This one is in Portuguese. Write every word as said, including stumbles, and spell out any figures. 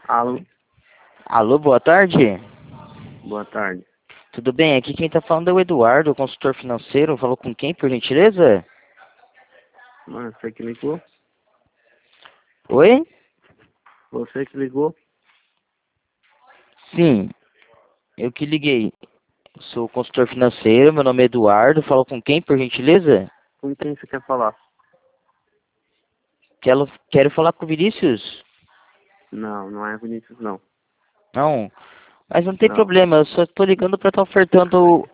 Alô, Alô, boa tarde. boa tarde. Tudo bem? Aqui quem tá falando é o Eduardo, consultor financeiro. Falou com quem, por gentileza? Mano, você que ligou? Oi? Você que ligou? Sim, eu que liguei. Eu sou consultor financeiro, meu nome é Eduardo. Falou com quem, por gentileza? Com quem você quer falar? Quero, quero falar com o Vinícius? Não, não é Vinícius, não. Não, mas não tem Não. problema. Eu só tô ligando pra estar ofertando